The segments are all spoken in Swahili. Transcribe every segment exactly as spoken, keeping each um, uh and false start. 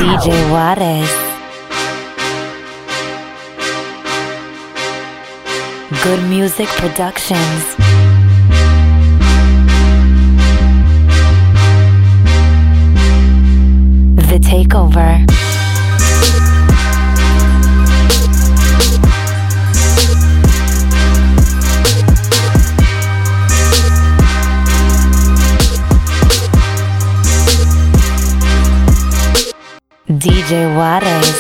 D J Juarez. Good Music Productions. The Takeover. D J Juarez.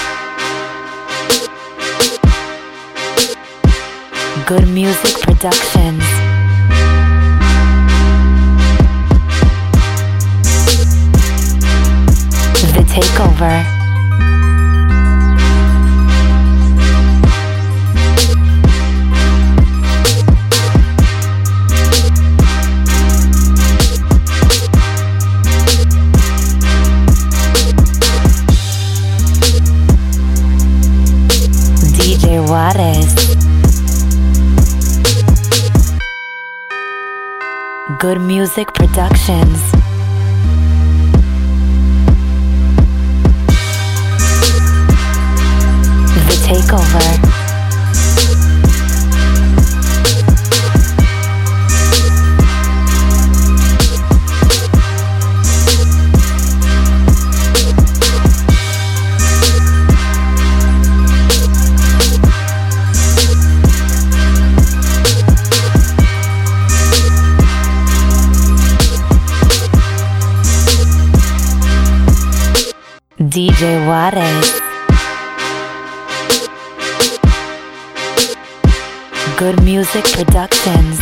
Good Music Productions. The Takeover. D J Juarez. Good Music Productions. The Takeover. D J Juarez. Good Music Productions.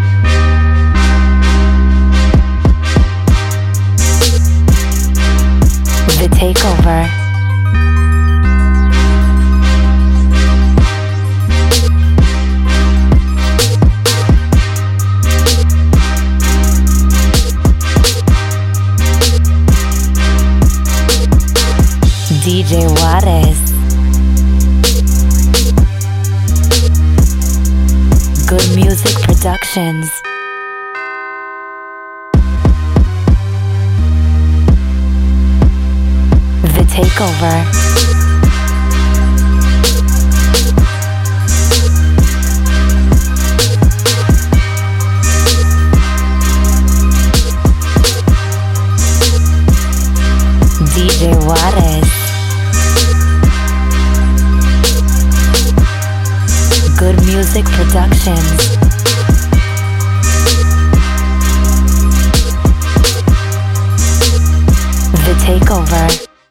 The Takeover. D J Juarez. Good Music Productions. The Takeover. D J Juarez. Good Music Productions. The Takeover.